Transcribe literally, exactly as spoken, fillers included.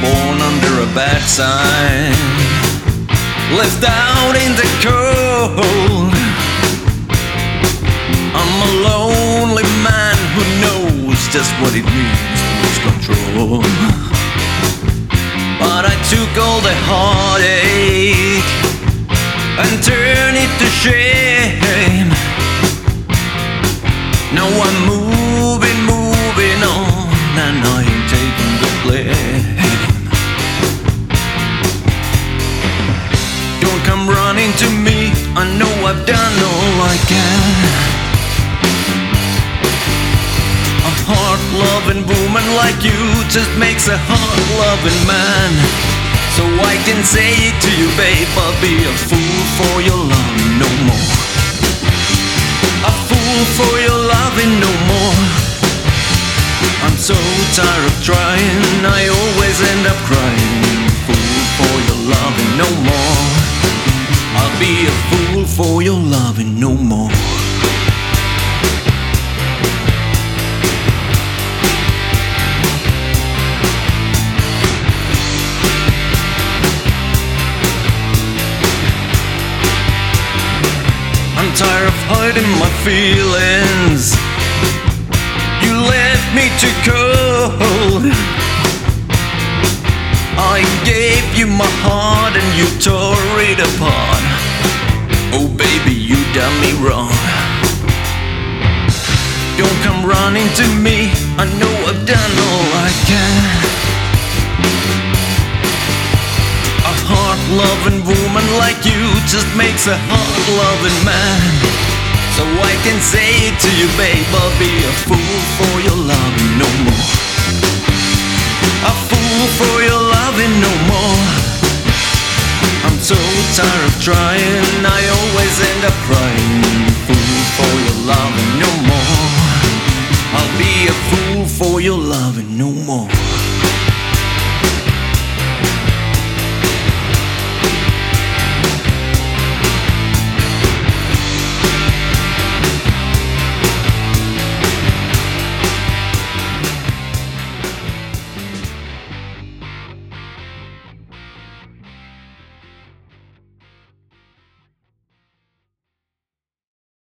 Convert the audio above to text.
born under a bad sign, left out in the cold. I'm a lonely man who knows just what it means to lose control. But I took all the heartache and turned it to shame. Now I'm moving, moving on, and I ain't taking the blame. Don't come running to me, I know I've done all I can. A heart-loving woman like you just makes a heart-loving man. So I can say it to you, babe, I'll be a fool for your love no more. A fool for your loving no more. I'm so tired of trying, I always end up crying. Fool for your loving no more. I'll be a fool for your loving no more. I'm tired of hiding my feelings. You left me too cold. I gave you my heart and you tore it apart. Oh baby, you done me wrong. Don't come running to me, I know I've done all I can. A heart-loving woman like you just makes a heart-loving man. So I can say it to you, babe, I'll be a fool for your loving no more. A fool for your loving no more. I'm so tired of trying, I always end up crying. Fool for your loving no more. I'll be a fool for your loving no more.